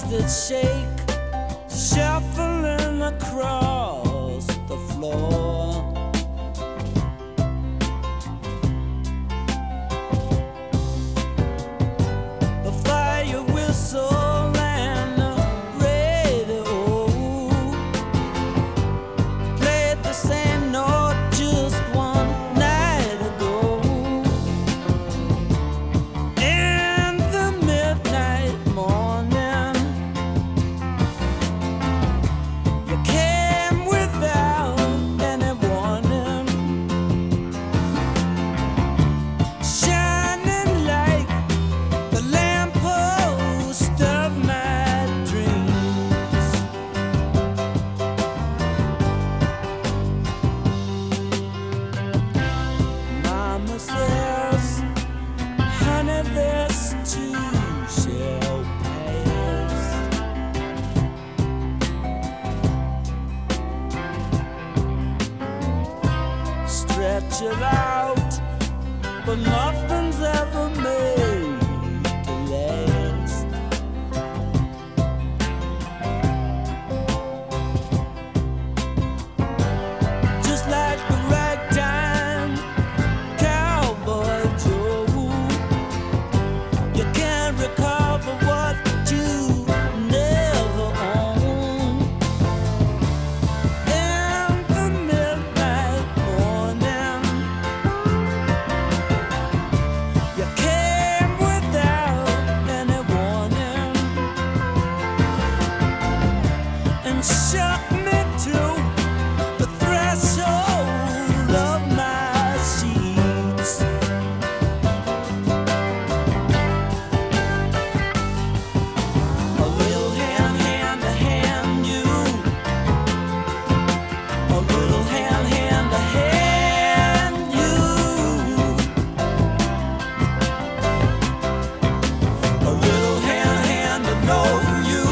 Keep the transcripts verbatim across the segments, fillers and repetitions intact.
that shake, shuffling across the floor. The fire whistle and the radio played the same note just one night ago. In the midnight morning, you came without any warning, shining like the lamppost of my dreams. Mama says, honey, this too shall pass. Stretch it out, but nothing's ever made to last. Just like the ragtime cowboy Joe, you can't recover what you never owned. In the midnight morning, you came without any warning and shook me to the threshold of my sheets. A little hand, hand to hand you. A little hand, hand to hand you. A little hand, hand to know you.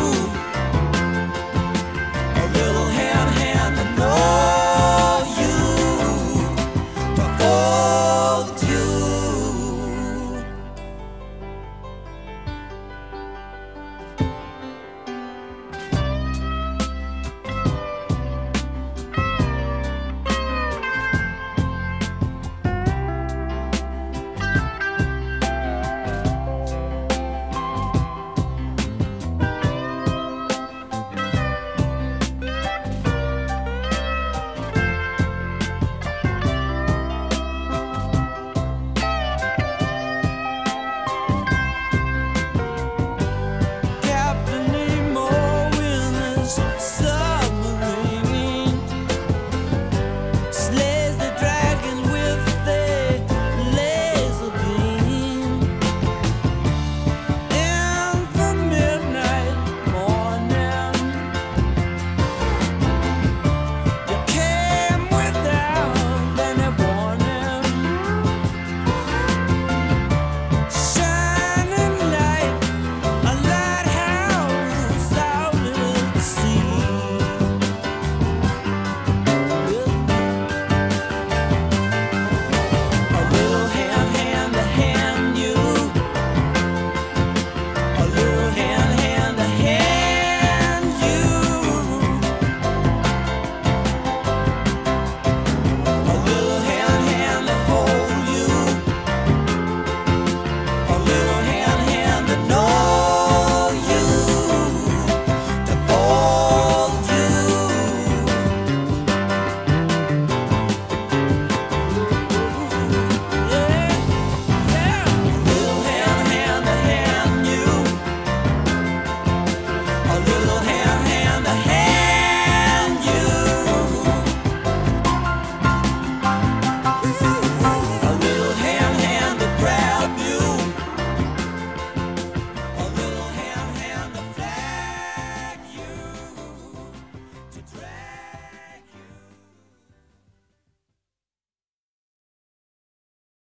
A little hand, hand to know you. To hold